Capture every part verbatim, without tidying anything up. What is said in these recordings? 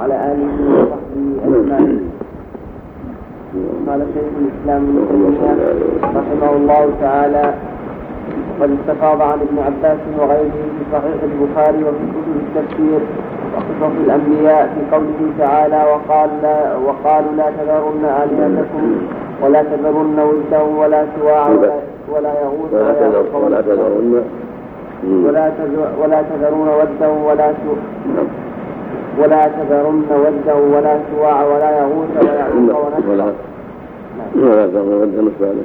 وعلى آله وصحبه أجمعين. قال شيخ الإسلام ابن تيمية رحمه الله تعالى: قد استفاض عن ابن عباس وغيره في صحيح البخاري وفي كتب التفسير وقصص الأنبياء في قوله تعالى: وقال لا وقالوا لا تذرن آلهتكم ولا تذرن ودا ولا سواعا ولا يغوث ولا تذرن ولا ولا تذرون ودا ولا ولا تذرن ودا ولا سواعا ولا يغوث ويعوق ونسرا ولا تذرن ودا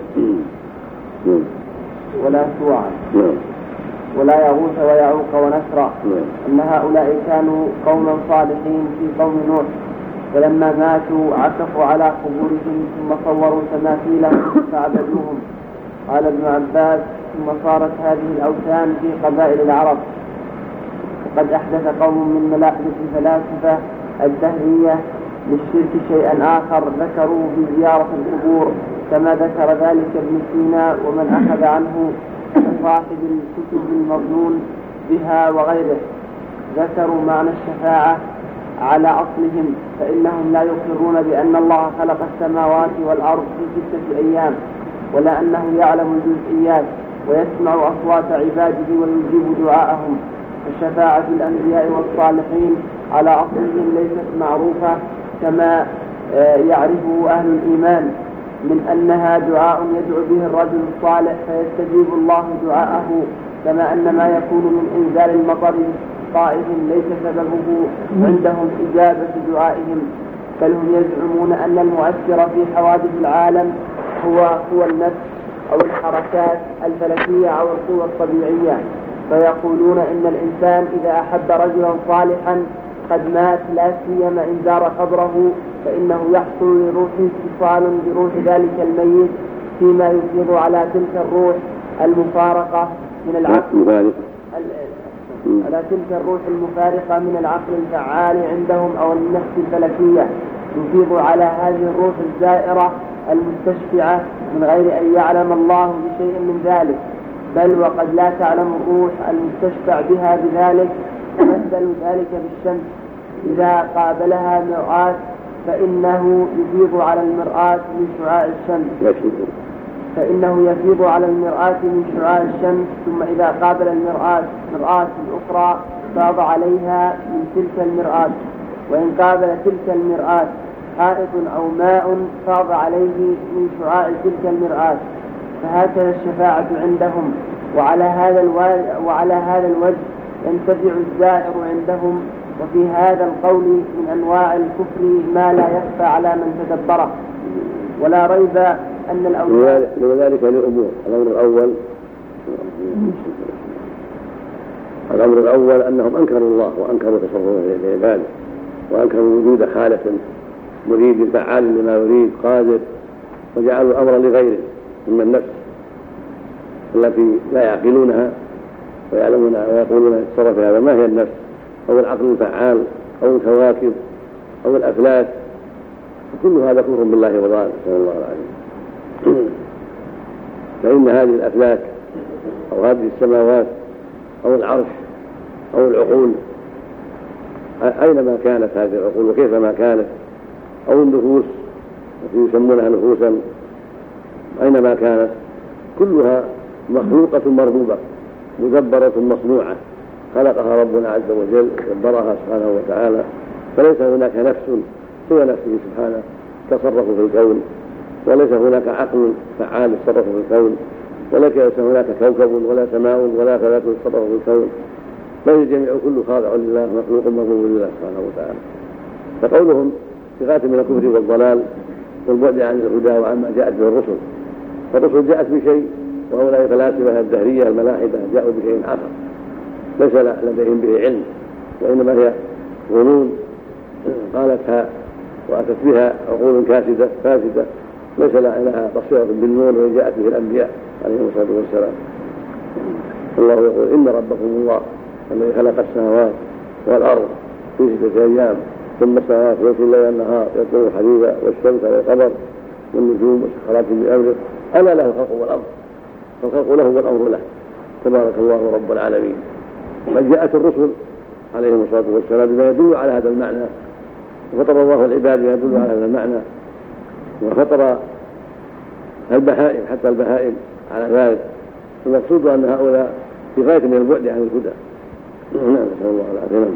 ولا سواعا ولا يغوث ويعوق ونسرا، أن هؤلاء كانوا قوما صالحين في قوم نوح، فلما ماتوا عكفوا على قبورهم ثم صوروا تماثيلهم فعبدوهم. قال ابن عباس: ثم صارت هذه الأوثان في قبائل العرب. وقد أحدث قوم من ملاحدة الفلاسفة الدهرية للشرك شيئا آخر ذكروا بزيارة القبور، كما ذكر ذلك ابن سينا ومن أخذ عنه صاحب الكتب المظنون بها وغيره. ذكروا معنى الشفاعة على أصلهم، فإنهم لا يقرون بأن الله خلق السماوات والأرض في ستة أيام، ولا أنه يعلم الجزئيات ويسمع أصوات عباده ويجيب دعاءهم. فشفاعة الأنبياء والصالحين على أصلهم ليست معروفة كما يعرفه أهل الإيمان، من أنها دعاء يدعو به الرجل الصالح فيستجيب الله دعاءه، كما أن ما يكون من إنزال المطر طائف ليس سببه عندهم إجابة دعائهم، بل هم يزعمون أن المؤثر في حوادث العالم هو هو النفس أو الحركات الفلكية أو القوى الطبيعية، فيقولون إن الإنسان إذا أحب رجلا صالحا قد مات لا سيما إن زار قبره، فإنه يحصل لروحه اتصال بروح ذلك الميت، فيما يفيض على تلك الروح المفارقة من العقل على تلك الروح المفارقة من العقل الفعال عندهم أو النفس الفلكية، يفيض على هذه الروح الزائرة المستشفعة من غير أن يعلم الله بشيء من ذلك، بل وقد لا تعلم الروح المستشفع بها بذلك. مثل ذلك بالشمس إذا قابلها مرآة فإنه يفيض على المرآة من شعاع الشمس فإنه يفيض على المرآة من شعاع الشمس ثم إذا قابل المرآة مرآة الأخرى فاض عليها من تلك المرآة، وإن قابل تلك المرآة حائط أو ماء فاض عليه من شعاع تلك المرآة. فهكذا الشفاعة عندهم، وعلى هذا وعلى هذا الوجه ينتفع الزائر عندهم. وفي هذا القول من أنواع الكفر ما لا يخفى على من تدبره، ولا ريب أن الأولياء لذلك لأمور. الأمر الأول الأمر الأول أنهم أنكروا الله وأنكروا تصرفه لعباده، وأنكروا وجود خالق مريد فعال لما يريد قادر، وجعلوا الأمر لغيره من النفس التي لا يعقلونها ويعلمون ويقولون التصرف هذا ما هي النفس أو العقل الفعال أو الكواكب أو الأفلاك، كل هذا كفر بالله وضلال نسأل الله العافية. فإن هذه الأفلاك أو هذه السماوات أو العرش أو العقول أينما كانت هذه العقول وكيفما كانت، أو النفوس التي يسمونها نفوسا أينما كانت، كلها مخلوقة مربوبة مدبرة مصنوعة، خلقها ربنا عز وجل دبرها سبحانه وتعالى، فليس هناك نفس سوى نفسه سبحانه تصرف في الكون، وليس هناك عقل فعال يتصرف في الكون، وليس هناك كوكب ولا سماء ولا فلك يتصرف في الكون، بل الجميع كله خاضع لله مخلوق مربوب لله سبحانه وتعالى. فقولهم بغاية من الكفر والضلال والبعد عن الهدى وعما جاءت به الرسل، فالرسل جاءت بشيء وهؤلاء الفلاسفة الدهرية الملاحدة جاءوا بشيء آخر ليس لديهم به علم، وإنما هي ظنون قالتها وأتت بها عقول كاسدة فاسدة ليس لها بصيرة بالنور وجاءت به الأنبياء عليهم الصلاة والسلام. الله يقول: إن ربكم الله الذي خلق السماوات والأرض في ستة أيام ثم السماوات يغشي الليل والنهار يطلب حديدا والشمس والقمر والنجوم مسخرات بأمره ألا له الخلق والأمر، فالخلق له والأمر له تبارك الله رب العالمين. قد جاءت الرسل عليهم الصلاة والسلام بما يدل على هذا المعنى وفطر الله العباد يدل على هذا المعنى، وفطر البهائم حتى البهائم على ذلك. المقصود أن هؤلاء في غاية من البعد عن الهدى. نعم، نسأل الله العافية.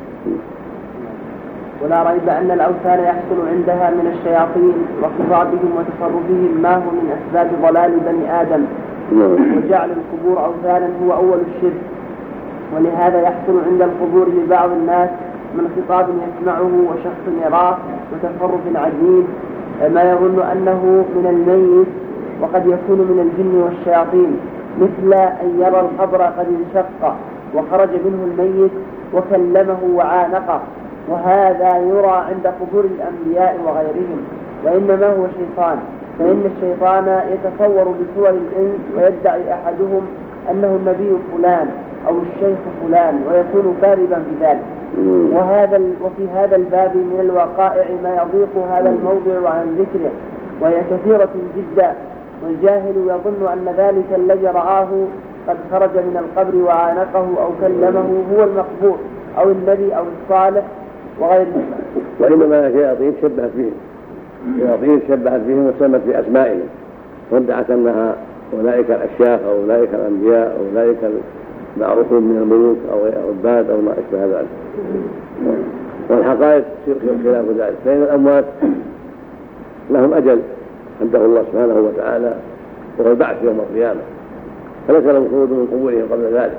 ولا ريب أن الأوثان يحصل عندها من الشياطين وخطابهم وتصرفهم ما هو من أسباب ضلال بني آدم، وجعل القبور أوثانا هو أول الشرك. ولهذا يحصل عند القبور لبعض الناس من خطاب يسمعه وشخص يراه وتصرف عجيب ما يظن أنه من الميت، وقد يكون من الجن والشياطين، مثل أن يرى القبر قد انشق وخرج منه الميت وكلمه وعانقه، وهذا يرى عند قبور الأنبياء وغيرهم، وإنما هو شيطان. فإن الشيطان يتصور بصور الإنس ويدعي أحدهم أنه النبي فلان أو الشيخ فلان ويكون كاذبا بذلك. وهذا وفي هذا الباب من الوقائع ما يضيق هذا الموضع عن ذكره، وهي كثيرة جدا، والجاهل يظن أن ذلك الذي رآه قد خرج من القبر وعانقه أو كلمه هو المقبور أو النبي أو الصالح وغيره. وإنما شياطين شبهت بهم شياطين شبهت بهم وسمت بأسمائهم، وادعت أنها أولئك الأشياخ أو أولئك الأنبياء أو أولئك المعروفون من الملوك أو العباد أو ما أشبه ذلك. والحقائق خلاف ذلك، فإن الأموات لهم أجل عنده الله سبحانه وتعالى، وهو البعث يوم القيامة، فليس لهم خروج من قبورهم قبل ذلك،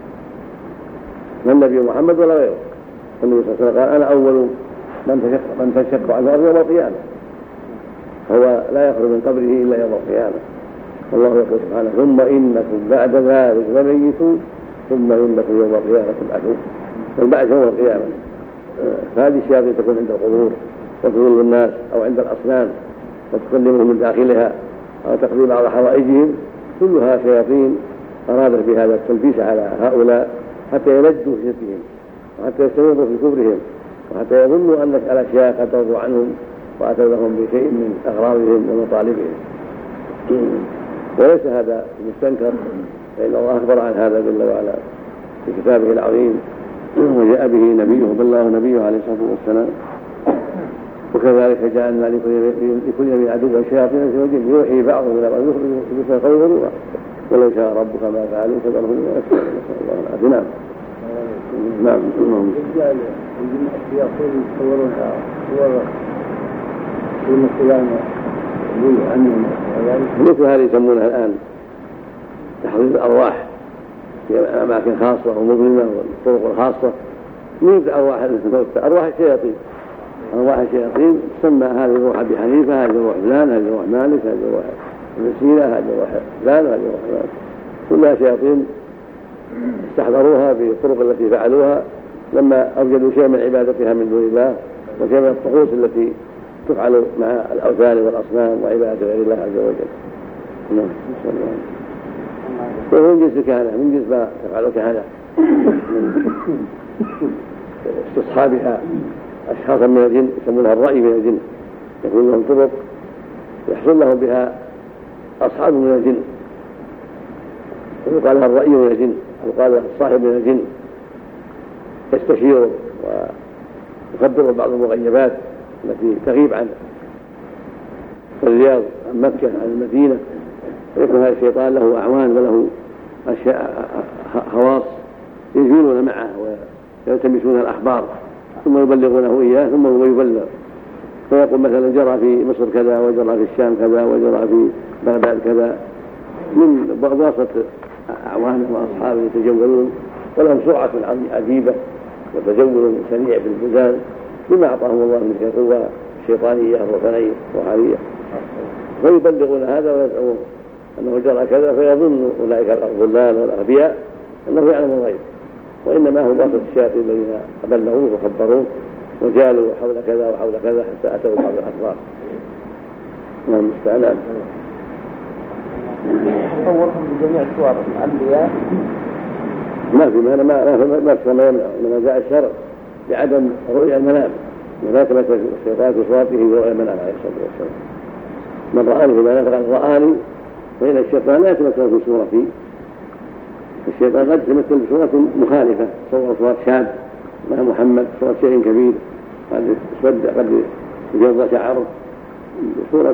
لا النبي محمد ولا غيره. النبي صلى الله عليه وسلم قال: أنا أول من تنشق عنه الأرض يوم القيامة، فهو لا يخرج من قبره إلا يوم القيامة. والله يقول سبحانه: ثم إنكم بعد ذلك لميتون ثم إنكم يوم القيامة تبعثون. فالبعث يوم القيامة. فهذه الشياطين تكون عند القبور وتضل الناس، أو عند الأصنام وتكلمهم من داخلها، أو تقضي بعض حوائجهم، كلها شياطين أرادت بهذا التلبيس على هؤلاء حتى يلجوا في شركهم، وحتى يستمروا في كفرهم، وحتى يظنوا أن الأشياء قد ترضوا عنهم وأتوا لهم بشيء من أغراضهم ومطالبهم. وليس هذا مستنكر، فإن الله أخبر عن هذا جل وعلا في كتابه العظيم، وجاء به نبيه بالله نبيه عليه الصلاة والسلام. وكذلك جعلنا لكل من عدو شياطين الإنس والجن يوحي بعضهم إلى بعض يخرج القول والروح ولو شاء ربك ما فعلوا فذرهم وما يفترون. نسأل الله العافية. نعم. نعم. الشياطين يتصورونها صور من القيامة عنهم، مثل هذه يسمونها الآن تحضير الأرواح في أماكن خاصة ومظلمة والطرق الخاصة، من أرواح الموتى، أرواح الشياطين أرواح الشياطين تسمى هذه روح أبي حنيفة، هذه روح فلان، هذه روح مالك، هذه روح ابن سينا، هذه روح فلان، هذه روح فلان، كلها شياطين استحضروها بالطرق التي فعلوها لما أوجدوا شيء من عبادتها من دون الله، وشيء من الطقوس التي تفعل مع الأوثان والأصنام وعبادة غير الله عز وجل. نعم. وهو من جنس الكهنة، من جنس ما تفعل الكهنة استصحابها أشخاصا من الجن يسمونها الرأي من الجن، يكون لهم طرق يحصل لهم بها أصحاب من الجن، ويقال لها الرأي من الجن، ويقال لها الصاحب من الجن، يستشير ويخبر بعض المغيبات التي تغيب عن الرياض عن مكة عن المدينة، ويكون هذا الشيطان له أعوان وله أشياء خواص يجيلون معه ويلتمسون الأخبار ثم يبلغونه إياه ثم هو يبلغ، فيقول مثلا جرى في مصر كذا وجرى في الشام كذا وجرى في بغداد كذا، من بواسطة أعوانه وأصحابه يتجولون ولهم سرعة عجيبة وتجول سريع بالبلدان بما أعطاهم الله من قوة شيطانية وثنية روحانية، فيبلغون هذا ويدعون أنه جرى كذا، فيظن أولئك الضلال والأغبياء أنه يعلم الغيب، وإنما هو واسطة الشياطين الذين أبلغوه وخبروه وجالوا حول كذا وحول كذا حتى أتوا بعض الأخبار. نعم المستعان. تصورهم بجميع صور الأنبياء ما في ما ما ما ما يمنع، إنما جاء الشرع بعدم رؤيا المنام، وذاك مثل الشيطان في صورته رؤيا المنام عليه الصلاة والسلام. من رآني في منام فقد رآني، وإن الشيطان لا يتمثل في صورتي، الشيطان قد يتمثل بصورة مخالفة، صور صورة شاب مع محمد، صورة شيء كبير، قد يسود قد يجض شعره بصورة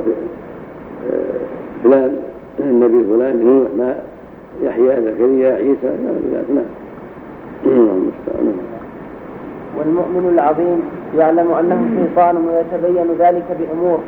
فلان النبي فلان نوح ما يحيى زكريا عيسى نعم. والمؤمن العظيم يعلم أنه شيطان ويتبين ذلك بأمور،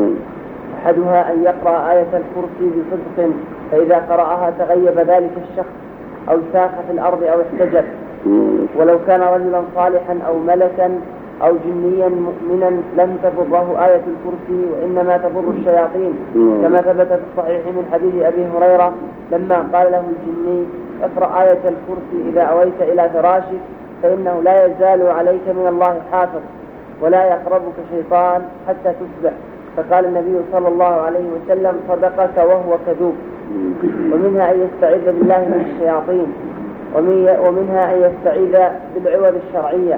أحدها أن يقرأ آية الكرسي بصدق فإذا قرأها تغيب ذلك الشخص أو ساق في الأرض أو احتجب، ولو كان رجلا صالحا أو ملكا أو جنيا مؤمنا لم تضره آية الكرسي وإنما تضر الشياطين، كما ثبت في الصحيح من حديث أبي هريرة لما قال له الجني اقرأ آية الكرسي إذا أويت إلى فراشك فإنه لا يزال عليك من الله حافظ ولا يقربك شيطان حتى تصبح، فقال النبي صلى الله عليه وسلم صدقك وهو كذوب. ومنها أن يستعيذ بالله من الشياطين، ومنها أن يستعيذ بالعوض الشرعية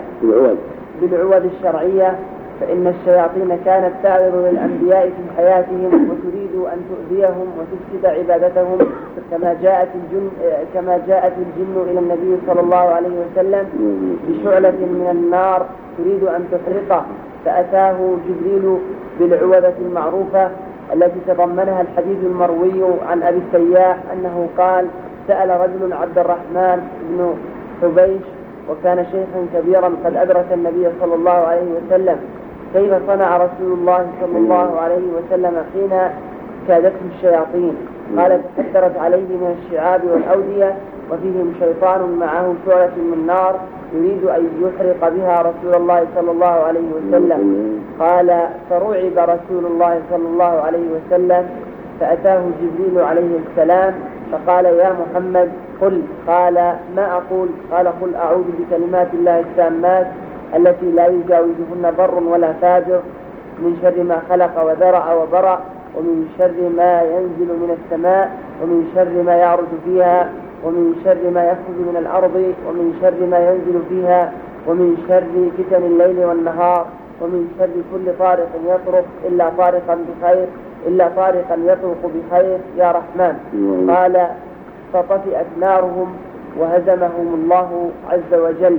بالعوض الشرعية فإن الشياطين كانت تعرض للأنبياء في حياتهم وتريد أن تؤذيهم وتفسد عبادتهم، كما جاءت الجن كما جاءت الجن إلى النبي صلى الله عليه وسلم بشعلة من النار تريد أن تحرقه، فأتاه جبريل بالعوذة المعروفة التي تضمنها الحديث المروي عن أبي السياح أنه قال سأل رجل عبد الرحمن بن حبيش وكان شيخا كبيرا قد أدرك النبي صلى الله عليه وسلم كيف صنع رسول الله صلى الله عليه وسلم حين كادته الشياطين؟ قال تكثرت عليه من الشعاب والأودية وفيهم شيطان معه شعلة من نار يريد أن يحرق بها رسول الله صلى الله عليه وسلم. قال فرعب رسول الله صلى الله عليه وسلم فأتاه جبريل عليه السلام فقال يا محمد قل. قال ما أقول؟ قال قل أعوذ بكلمات الله التامات التي لا يجاوزهن بر ولا فاجر من شر ما خلق وذرع وبرأ ومن شر ما ينزل من السماء ومن شر ما يعرج فيها ومن شر ما يخرج من الأرض ومن شر ما ينزل فيها ومن شر فتن الليل والنهار ومن شر كل طارق يطرق إلا طارقا بخير إلا طارقا يطرق بخير يا رحمن. قال فطفئت نارهم وهزمهم الله عز وجل.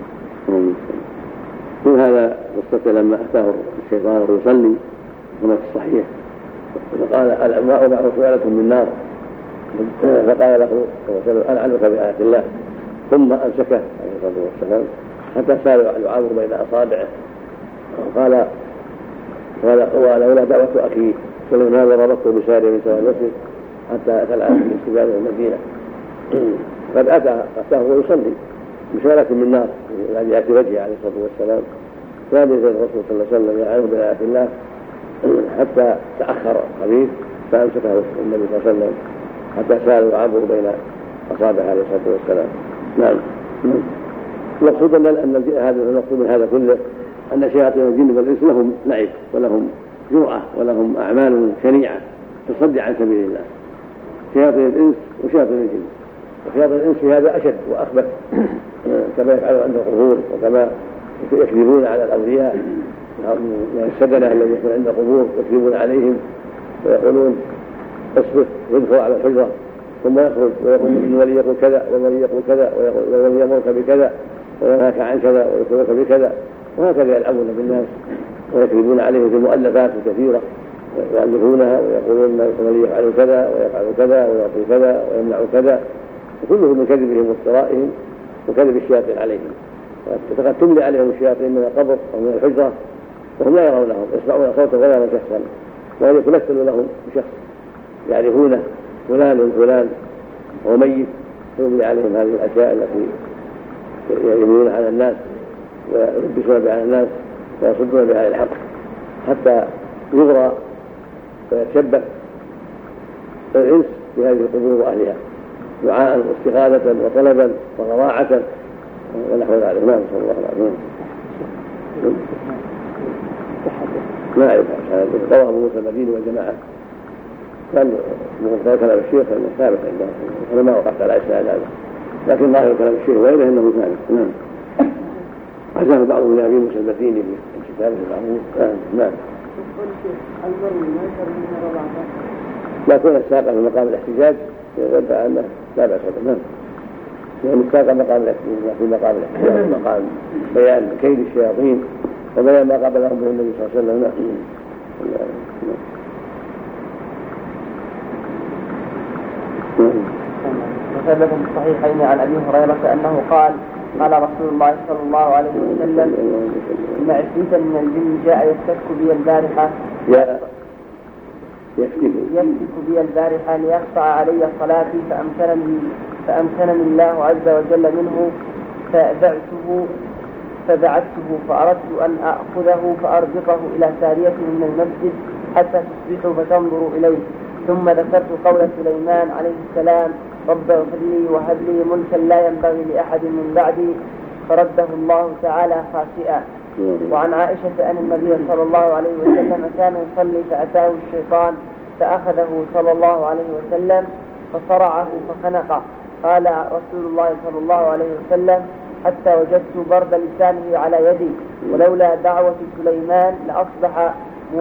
من هذا قصة لما أتاه الشيطان يصلي هنا في الصحيح فقال الأماء معه سؤالة من نار فقال له ألعنك بآيات الله ثم أمسكه عليه الصلاة والسلام حتى سال يعاور بين أصابعه وقال ولولا دعوة أخيه سليمان ضربته بسارية من سوى المسجد حتى أتى العالم من استباده المدينة. قد أتى أتاه ويصلي بسؤالة من نار الذي يأتي وجهه عليه الصلاة والسلام كان يزيد الرسول صلى الله عليه وسلم يعانه بآيات الله حتى تأخر قليل فأمسكه النبي صلى الله عليه وسلم حتى سال يعبر بين أصابعه عليه الصلاة والسلام. نعم. المقصود أن هذا المقصود من هذا كله أن شياطين الجن والإنس لهم لعب ولهم جرأة ولهم أعمال شنيعة تصد عن سبيل الله. شياطين الإنس وشياطين الجن، وشياطين الإنس في هذا أشد وأخبث كما يفعلون عند القبور وكما يكذبون على الأولياء من السدنة الذين يكون عند القبور يكذبون عليهم ويقولون اصبر يدخل على الحجرة ثم يخرج ويقول إن ولي يقول كذا والولي يقول كذا والولي يأمرك بكذا وينهاك عن كذا ويخبرك بكذا، وهكذا يلعبون بالناس ويكذبون عليهم في مؤلفات كثيرة يؤلفونها ويقولون الولي يفعل كذا ويفعل كذا ويعطي كذا ويمنع كذا، وكله من كذبهم وافترائهم وكذب الشياطين عليهم. وقد تملي عليهم الشياطين من القبر أو من الحجرة وهم لا يرونهم يسمعون صوتا ولا شخصا وهم يتمثل لهم بشخص يعرفونه فلان من فلان هو ميت، تملي عليهم هذه الأشياء التي يمنون على الناس ويلبسون بها على الناس ويصدون بها الحق حتى يغرى ويتشبث الإنس بهذه القبور وأهلها دعاء واستغاثة وطلبا وضراعة ونحو ذلك. ما نسأل الله العظيم. ما أعرف رواه أبو موسى المديني والجماعة كان مقتضى كلام الشيخ أنه ثابت عندهم، أنا ما وقفت على إسناد هذا لكن ظاهر كلام الشيخ وغيره أنه ثابت. نعم. عزاه بعض من أبي موسى المديني في كتابه المعروف. نعم. لا كون الساقة في مقام الاحتجاج يدعى أنه لا بأس به. نعم. لأن الساقة مقام الاحتجاج في مقام الاحتجاج مقام بيان كيد الشياطين وبيان ما قبلهم به النبي صلى الله عليه وسلم. وثبت في الصحيحين عن ابي هريره انه قال قال رسول الله صلى الله عليه وسلم ان عفريتا من الجن جاء يفتك بي البارحه يفتك بي البارحه ليقطع علي صلاتي فامكنني فامكنني الله عز وجل منه فبعته فبعثته فأردت أن أخذه فأربطه إلى سارية من المسجد حتى تصبحوا فتنظروا إليه. ثم ذكرت قول سليمان عليه السلام رب اغفر لي وهب لي ملكا لا ينبغي لأحد من بعدي فرده الله تعالى خاسئا. وعن عائشة أن النبي صلى الله عليه وسلم كان يصلي فأتاه الشيطان فأخذه صلى الله عليه وسلم فصرعه فخنقه. قال رسول الله صلى الله عليه وسلم حتى وجدت برد لسانه على يدي ولولا دعوة سليمان لأصبح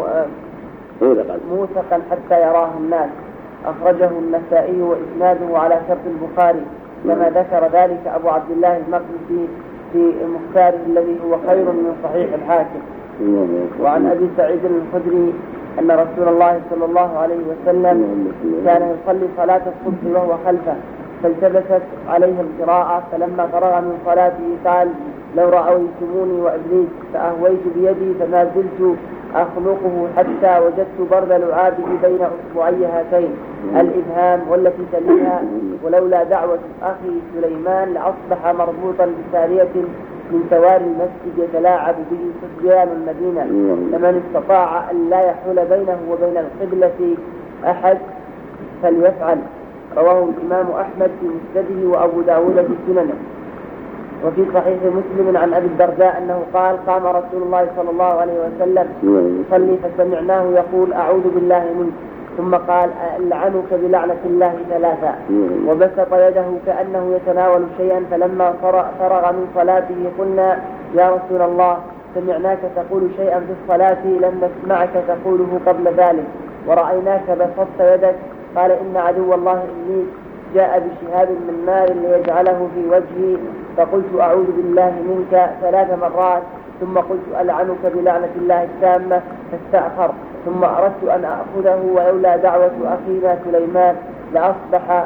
موثقا حتى يراه الناس. أخرجه النسائي وإسناده على شرط البخاري كما ذكر ذلك أبو عبد الله المقدسي في مختاره الذي هو خير من صحيح الحاكم. وعن أبي سعيد الخدري أن رسول الله صلى الله عليه وسلم كان يصلي صلاة الصبح وهو خلفه فالتبست عليه القراءة فلما فرغ من صلاته قال لو رأيتموني وإبليس فأهويت بيدي فما زلت أخلقه حتى وجدت برد لعابه بين أصبعي هاتين الإبهام والتي تليها ولولا دعوة أخي سليمان لأصبح مربوطا بسارية من سواري المسجد يتلاعب به صبيان المدينة لمن استطاع أن لا يحول بينه وبين القبلة أحد فليفعل. رواه الإمام أحمد في مسنده وأبو داود في سننه. وفي صحيح مسلم عن أبي الدرداء أنه قال قام رسول الله صلى الله عليه وسلم يصلي فسمعناه يقول أعوذ بالله منك ثم قال ألعنك بلعنة الله ثلاثا وبسط يده كأنه يتناول شيئا فلما فرغ من صلاته قلنا يا رسول الله سمعناك تقول شيئا في الصلاة لم نسمعك تقوله قبل ذلك ورأيناك بسطت يدك. قال إن عدو الله إبليس جاء بشهاب من نار ليجعله في وجهي فقلت أعوذ بالله منك ثلاث مرات ثم قلت ألعنك بلعنة الله التامة فاستأخر ثم أردت أن أخذه ولولا دعوة أخينا سليمان لأصبح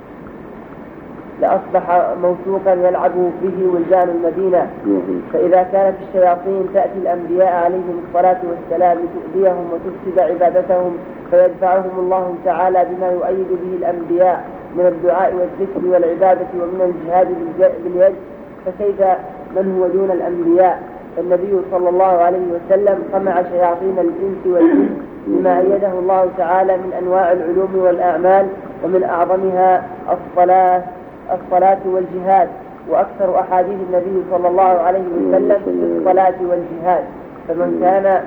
لأصبح موثوقا يلعب به ولدان المدينة. فإذا كانت الشياطين تأتي الأنبياء عليهم الصلاة والسلام لتؤذيهم وتفسد عبادتهم فيدفعهم الله تعالى بما يؤيد به الأنبياء من الدعاء والذكر والعبادة ومن الجهاد باليد فكيف من هو دون الأنبياء. النبي صلى الله عليه وسلم قمع شياطين الإنس والجن بما أيده الله تعالى من أنواع العلوم والأعمال ومن أعظمها الصلاة الصلاة والجهاد. وأكثر أحاديث النبي صلى الله عليه وسلم في الصلاة والجهاد. فمن كان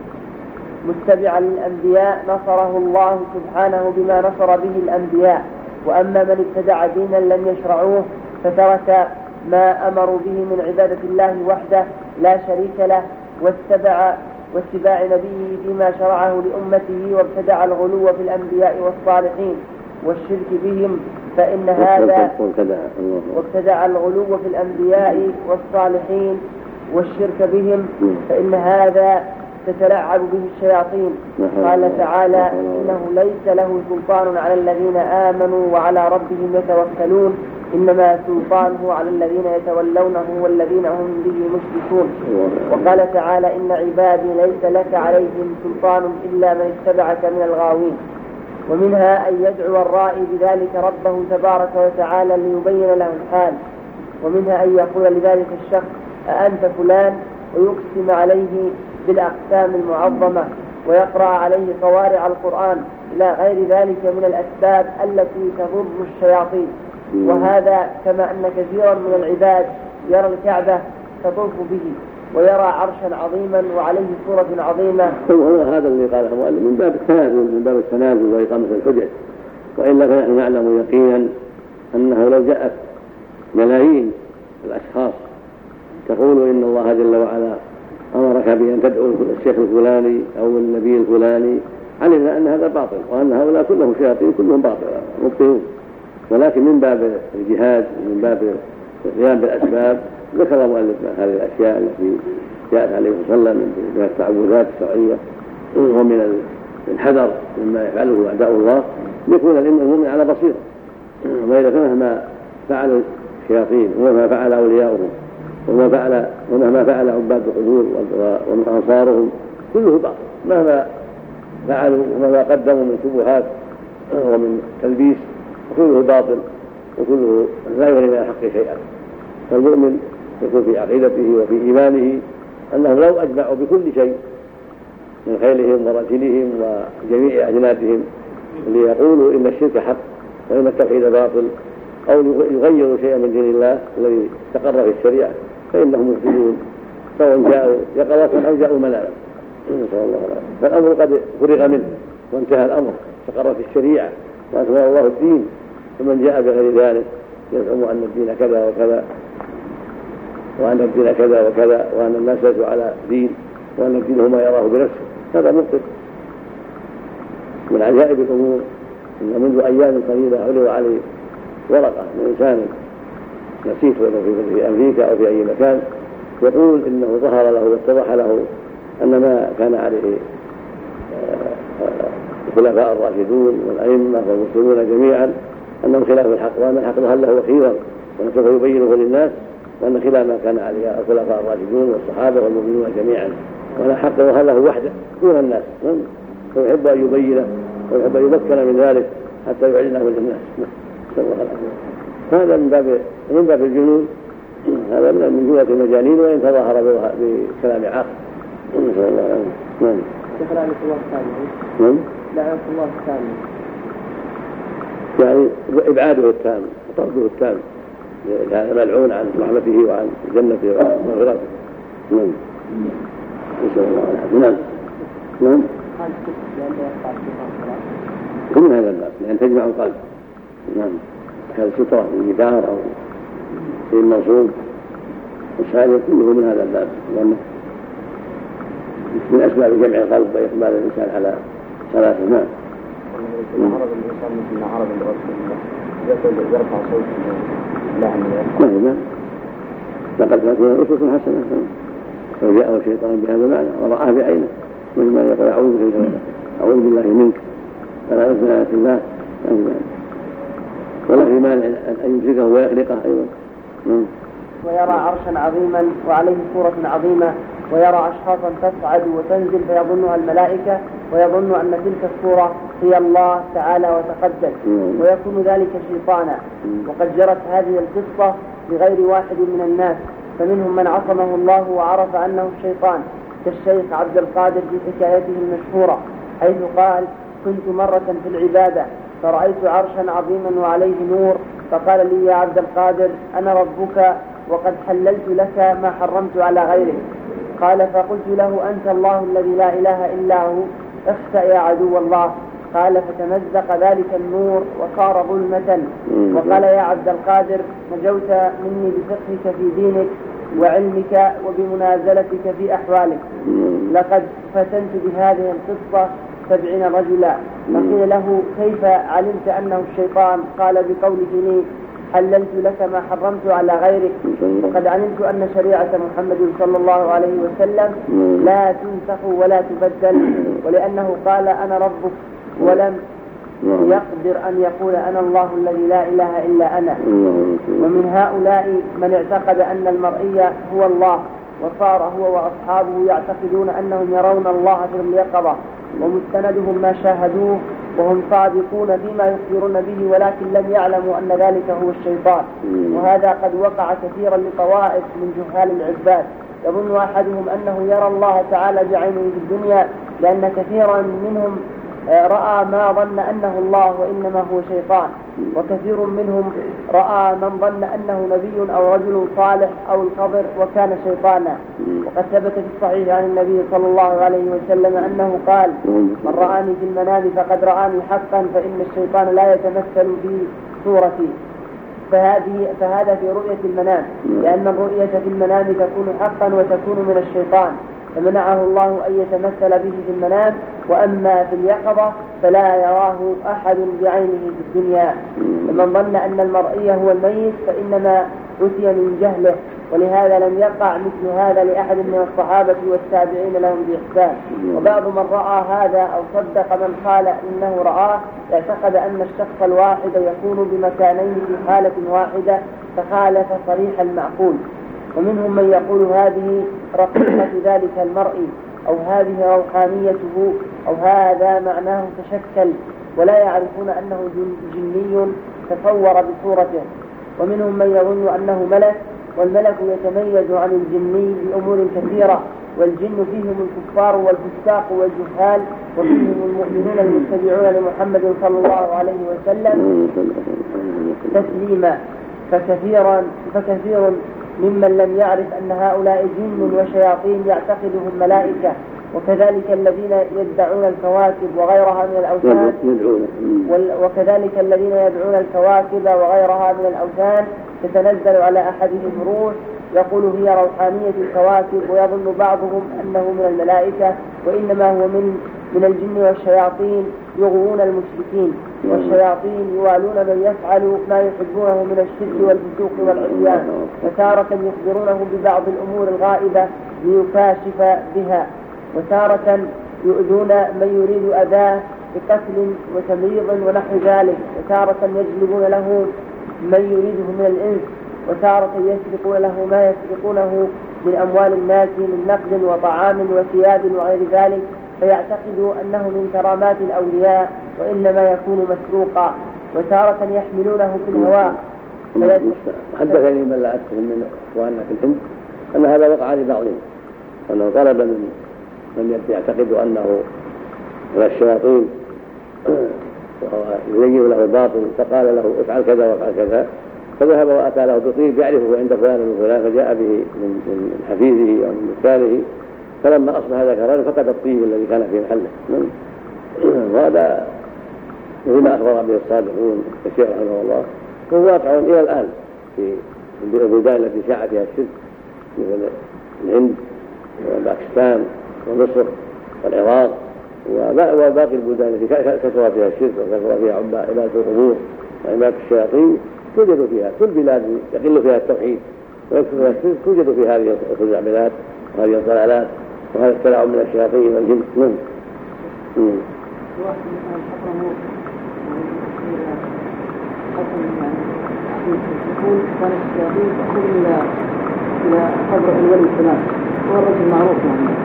متبعا للأنبياء نصره الله سبحانه بما نصر به الأنبياء. وأما من ابتدع دينا لم يشرعوه فترك ما أمروا به من عبادة الله وحده لا شريك له واتبع واتباع نبيه فيما شرعه لأمته وابتدع الغلو في الأنبياء والصالحين والشرك بهم فإن هذا وابتدع الغلو في الأنبياء والصالحين والشرك بهم فإن هذا تتلعب به الشياطين. قال تعالى إنه ليس له سلطان على الذين آمنوا وعلى ربهم يتوكلون إنما سلطانه على الذين يتولونه والذين هم به مشركون. وقال تعالى إن عبادي ليس لك عليهم سلطان إلا من اتبعك من الغاوين. ومنها أن يدعو الرائي بذلك ربه تبارك وتعالى ليبين له الحال. ومنها أن يقول لذلك الشخص أأنت فلان ويقسم عليه بالأقسام المعظمة ويقرأ عليه قوارع القرآن إلى غير ذلك من الأسباب التي تضر الشياطين. وهذا كما أن كثيرا من العباد يرى الكعبة تطوف به ويرى عرشا عظيما وعليه صورة عظيمة. هذا اللي قاله المؤلف من باب التنازل من باب التنازل وإقامة الحجج. وإلا فنحن نعلم يقينا أنه لو جاءت ملايين الأشخاص تقول إن الله جل وعلا أمرك بأن تدعو الشيخ الفلاني أو النبي الفلاني علمنا أن هذا باطل وأن هؤلاء كلهم شياطين كلهم باطل مبطلون. ولكن من باب الجهاد من باب القيام بالأسباب ذكر المؤلف هذه الأشياء التي جاءت عليه صلى الله عليه وسلم من التعوذات الشرعية ومن الحذر مما يفعله أعداء الله ليكون المؤمن على بصيرة. وإذا مهما فعل الشياطين وما فعل أولياؤهم وما فعل ومهما فعل عباد القبور وأنصارهم كله باطل، مهما فعلوا وماذا قدموا من شبهات ومن تلبيس كله باطل وكله لا يغني من الحق شيئا. فالمؤمن يكون في عقيدته وفي إيمانه أنهم لو أجمعوا بكل شيء من خيلهم ورجلهم وجميع أجنادهم ليقولوا إن الشرك حق وإن التوحيد باطل أو يغيروا شيئا من دين الله الذي استقر في الشريعة فإنهم مفسدون سواء جاءوا يقظة أو جاءوا مناما. فالأمر قد فرغ منه وانتهى الأمر، استقر في الشريعة وأكمل الله الدين. فمن جاء بغير ذلك يزعم أن الدين كذا وكذا وأن الدين كذا وكذا وأن الناس ليسوا على دين وأن الدين هو ما يراه بنفسه، هذا مبطل. من عجائب الأمور إن منذ أيام قليلة علوا عليه ورقة من إنسان نسيت في أمريكا أو في أي مكان يقول إنه ظهر له واتضح له أن ما كان عليه الخلفاء الراشدون والأئمة والمسلمون جميعا أنه خلاف الحق، وأن الحق ظهر له خيرا وأن سوف يبينه للناس، وأن خلاف ما كان عليه الخلفاء الراشدون والصحابة والمؤمنون جميعا، وأن الحق ظهر له وحده دون الناس، ويحب أن يبينه ويحب أن يمكن من ذلك حتى يعلنه للناس. هذا من باب من باب الجنون، هذا من جملة المجانين وإن تظاهر بكلام عاقل. نسأل الله العافية. نعم. لعنة الله الثاني. نعم. لعنة الله الثاني. يعني إبعاده التام وطرده التام، هذا ملعون عن رحمته وعن جنته ومغفرته. نعم. نسأل الله العافية. نعم. نعم. كل من هذا الباب لأن تجمع القلب. نعم. كالسترة من جدار أو شيء منصوب والسائل كله من هذا الباب، لأنه من أسباب جمع القلب وإقبال الإنسان على صلاته. نعم. عرض الإنسان مثل عرض الرسول الله يرفع صوته لعنة. نعم. لقد تكون أسوة حسنة لو جاءه الشيطان بهذا المعنى ورآه بعينه مثل ما يقول أعوذ بالله منك فلا يثنى آيات الله ولا في مانع أن يمسكه ويخلقه أيضا. ويرى عرشا عظيما وعليه صورة عظيمة ويرى أشخاصا تصعد وتنزل فيظنها الملائكة ويظن أن تلك الصورة هي الله تعالى وتقدس، ويكون ذلك شيطانا. وقد جرت هذه القصة لغير واحد من الناس، فمنهم من عصمه الله وعرف أنه الشيطان كالشيخ عبد القادر في حكايته المشهورة حيث قال: كنت مرة في العبادة فرأيت عرشا عظيما وعليه نور، فقال لي: يا عبد القادر أنا ربك وقد حللت لك ما حرمت على غيرك. قال: فقلت له: أنت الله الذي لا إله إلا هو، اخسأ يا عدو الله. قال: فتمزق ذلك النور وصار ظلمة. وقال: يا عبد القادر نجوت مني بفقهك في دينك وعلمك وبمنازلتك في أحوالك. لقد فتنت بهذه القصة سبعين رجلا. فقيل له: كيف علمت أنه الشيطان؟ قال: بقوله لي: حللت لك ما حرمت على غيرك، وقد علمت أن شريعة محمد صلى الله عليه وسلم لا تنسخ ولا تبدل، ولأنه قال: أنا ربك ولم يقدر أن يقول أنا الله الذي لا إله إلا أنا. ومن هؤلاء من اعتقد أن المرئي هو الله، وصار هو وأصحابه يعتقدون أنهم يرون الله في اليقظة ومستندهم ما شاهدوه، وهم صادقون فيما يخبرون به، ولكن لم يعلموا أن ذلك هو الشيطان. وهذا قد وقع كثيرا لطوائف من جهال العباد، يظن أحدهم أنه يرى الله تعالى بعينه في الدنيا، لأن كثيرا منهم رأى ما ظن أنه الله وإنما هو شيطان، وكثير منهم رأى من ظن أنه نبي أو رجل صالح أو الخضر وكان شيطانا. وقد ثبت في الصحيح عن النبي صلى الله عليه وسلم أنه قال: من رآني في المنام فقد رآني حقا، فإن الشيطان لا يتمثل في صورتي. فهذه فهذا في رؤية المنام، لأن الرؤية في المنام تكون حقا وتكون من الشيطان، فمنعه الله أن يتمثل به في المنام. وأما في اليقظة فلا يراه أحد بعينه في الدنيا. فمن ظن أن المرئي هو الميت فإنما أتي من جهله، ولهذا لم يقع مثل هذا لأحد من الصحابة والتابعين لهم بإحسان. وبعض من رأى هذا أو صدق من قال إنه رآه اعتقد أن الشخص الواحد يكون بمكانين في حالة واحدة فخالف صريح المعقول. ومنهم من يقول هذه رقيقة ذلك المرء أو هذه روحانيته أو هذا معناه تشكل، ولا يعرفون أنه جني تصور بصورته. ومنهم من يظن أنه ملك، والملك يتميز عن الجني بأمور كثيرة، والجن فيهم الكفار والفساق والجهال، وفيهم المؤمنون المتبعون لمحمد صلى الله عليه وسلم تسليما، فكثيرا فكثير ممن لم يعرف أن هؤلاء جن وشياطين يعتقدهم ملائكة. وكذلك الذين يدعون الكواكب وغيرها من الأوثان وكذلك الذين يدعون الكواكب وغيرها من الأوثان تتنزل على أحدهم روح يقول هي روحانية الكواكب، ويظن بعضهم أنه من الملائكة وإنما هو من من الجن والشياطين يغوون المشركين، والشياطين يوالون من يفعل ما يحبونه من الشرك والفسوق والعصيان، وتارة يخبرونه ببعض الأمور الغائبة ليكاشف بها، وتارة يؤذون من يريد أذاه بقتل وتمريض ونحو ذلك، وتارة يجلبون له من يريده من الإنس، وتارة يسرقون له ما يسرقونه من أموال الناس من نقد وطعام وثياب وغير ذلك، فيعتقد أنه من كرامات الأولياء وإنما يكون مسروقا، وتارة يحملونه في الهواء. حدثني من لا أذكر من إخواننا في الهند أن هذا وقع لبعضهم، أنه طلب من من يعتقد أنه من الشياطين ويزين له الباطل فقال له افعل كذا وافعل كذا، فذهب وأتى له بطيب يعرفه عند فلان وفلان فجاء به من حفيظه أو من مكانه، فلما أصبح ذكران فقد الطيب الذي كان في محله. وهذا مما أخبر به الصادقون الشيخ رحمه الله هو واقع إلى الآن في البلدان التي شاع فيها الشرك مثل الهند وباكستان ومصر والعراق وباقي البلدان التي كثر فيها الشرك وكثر فيها عبادة القبور وعبادة الشياطين توجد فيها كل بلاد يقل فيها التوحيد ويكثر فيها الشرك توجد في هذه الخزعبلات وهذه الضلالات وهذا التلاعب من الشياطين والجن. نعم. يكون كان الشياطين تأخذ إلى إلى قبر الولي الفلان هو الرجل معروف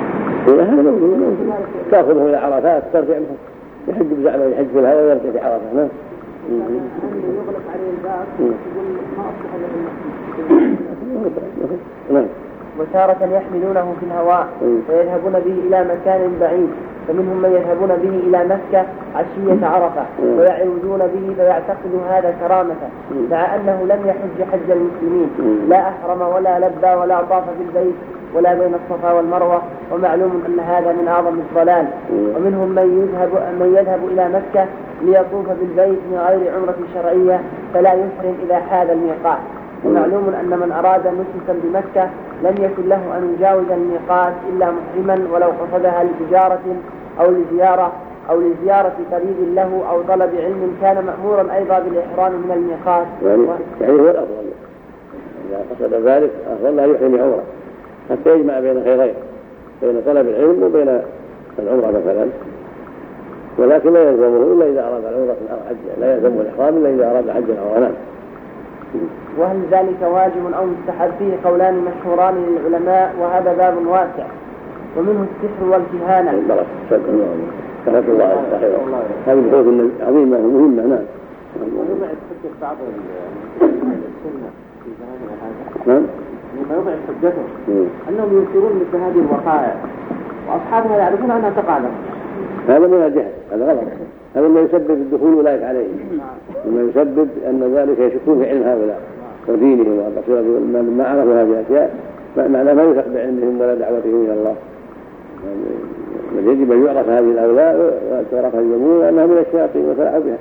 يعني. تأخذه إلى عرفات ترجع يحج بزعمه يحج في الهواء ويرجع في عرفة. نعم. يغلق عليه الباب يقول ما أصبح إلا بالمسجد. وتارة يحملونه في الهواء ويذهبون به إلى مكان بعيد، فمنهم من يذهبون به إلى مكة عشية عرفة ويعودون به فيعتقد هذا كرامة، مع أنه لم يحج حج المسلمين، لا أحرم ولا لبى ولا طاف في البيت ولا بين الصفا والمروة، ومعلوم أن هذا من أعظم الضلال. ومنهم من يذهب, من يذهب إلى مكة ليطوف بالبيت من غير عمرة شرعية فلا يحرم إذا حاد الميقات، ومعلوم أن من أراد نسكا بمكة لم يكن له أن يجاوز الميقات إلا محرما ولو قصدها لتجارة أو لزيارة أو لزيارة قريب له أو طلب علم كان مأمورا أيضا بالإحرام من الميقات. يعني, يعني هو الأفضل إذا قصد ذلك أفضل لا يحرم عمره حتى يجمع بين خيرين بين طلب العلم وبين العمرة مثلا، ولكن لا يلزمه إلا إذا أراد العمرة أو حج، لا يلزمه الإحرام إلا إذا أراد حجا أو غنام. وهل ذلك واجب أو مستحب فيه قولان مشهوران للعلماء، وهذا باب واسع. ومنه السحر والكهانة. رحمة الله صحيح. هذه الحكم عظيمة مهمة. نعم. ويضع حجة بعض السنة في زماننا هذا. نعم. ويضع حجته أنهم ينكرون مثل هذه الوقائع وأصحابها يعرفون أنها تقع لهم. هذا من الجهل، هذا غلط. هذا ما يسبب الدخول أولئك عليه، وما يسبب أن ذلك يشكون في علم هؤلاء ودينهم وبصيرتهم ما عرفوا هذه الأشياء، معنى ما يثق بعلمهم ولا دعوتهم إلى الله. بل يجب أن يعرف هذه الأولاء وتعرف الجمهور أنها من الشياطين وتلعب بها.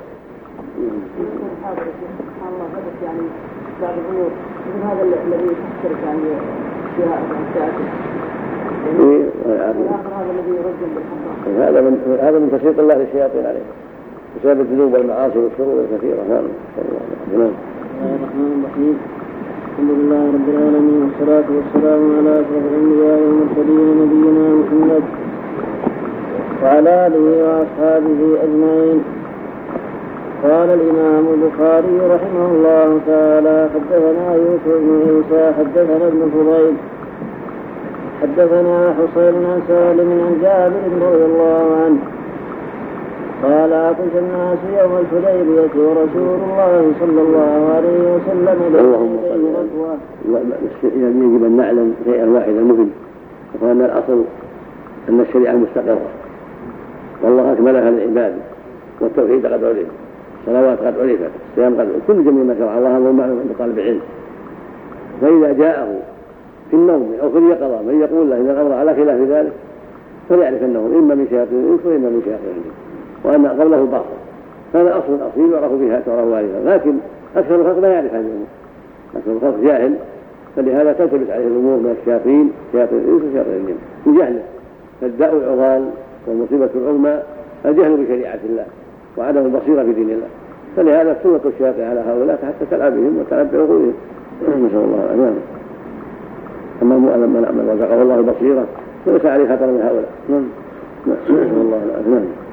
سبحان الله هذا يعني بعض الأمور مثل هذا الذي يفكر يعني فيها الشياطين. هذا الذي يرجم بالحرام. هذا من هذا من تسليط الله للشياطين عليه بسبب الذنوب والمعاصي والشرور الكثيرة. نعم. الرحمن الرحيم. الحمد لله رب العالمين والصلاة والسلام على أشرف الأنبياء والمرسلين نبينا محمد وعلى آله وأصحابه أجمعين. قال الإمام البخاري رحمه الله تعالى حدثنا يوسف بن عيسى حدثنا ابن فضيل حدثنا حسين عن سالم عن جابر رضي الله عنه قال عطش الناس يوم الحديبية ورسول الله صلى الله عليه وسلم بين ركوة. يجب أن نعلم شيئا واحدا مهم، وأن الأصل أن الشريعة مستقرة والله أكملها للعباد، والتوحيد قد علم، الصلوات قد علمت، الصيام قد علم، كل جميع ما شرع الله هو معلوم عند طالب العلم. فإذا جاءه في النوم أو في اليقظة من يقول له إن الأمر على خلاف ذلك فليعرف أنه إما من شياطين الإنس وإما من شياطين الجن، وأن قوله باطل. هذا أصل أصيل يعرف بها تعرف والدها، لكن أكثر الخلق لا يعرف هذه الأمور، أكثر الخلق جاهل، فلهذا تلتبس عليه الأمور من الشياطين شياطين الإنس وشياطين الجن من جهله. فالداء العضال والمصيبة العظمى الجهل بشريعة الله وعدم البصيرة في دين الله، فلهذا سلط الشياطين على هؤلاء حتى تلعب بهم وتلعب بعقولهم، نسأل الله العافية. أما من أعمل وزقه الله البصيرة فليس عليه خطر من هؤلاء. نسأل الله العافية.